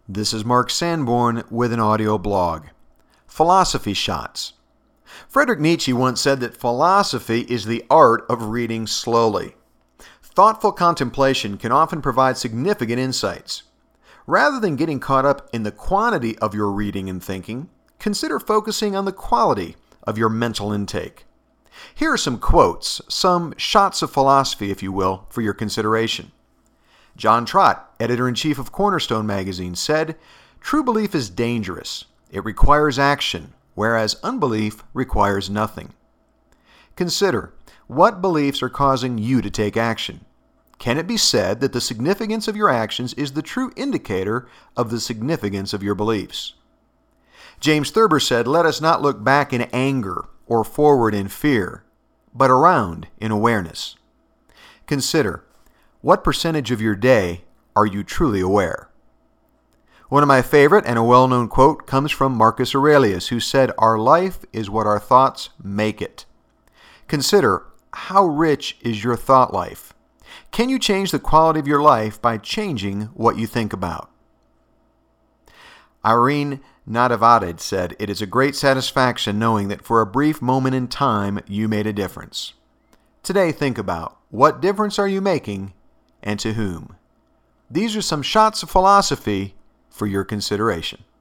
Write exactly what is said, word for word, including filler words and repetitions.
This is Mark Sanborn with an audio blog. Philosophy Shots. Friedrich Nietzsche once said that philosophy is the art of reading slowly. Thoughtful contemplation can often provide significant insights. Rather than getting caught up in the quantity of your reading and thinking, consider focusing on the quality of your mental intake. Here are some quotes, some shots of philosophy, if you will, for your consideration. John Trott, editor-in-chief of Cornerstone magazine, said, "True belief is dangerous. It requires action, whereas unbelief requires nothing." Consider, what beliefs are causing you to take action? Can it be said that the significance of your actions is the true indicator of the significance of your beliefs? James Thurber said, "Let us not look back in anger or forward in fear, but around in awareness." Consider, what percentage of your day are you truly aware? One of my favorite and a well-known quote comes from Marcus Aurelius, who said, "Our life is what our thoughts make it." Consider, how rich is your thought life? Can you change the quality of your life by changing what you think about? Irene Nadavadid said, "It is a great satisfaction knowing that for a brief moment in time you made a difference." Today, think about, what difference are you making and to whom? These are some shots of philosophy for your consideration.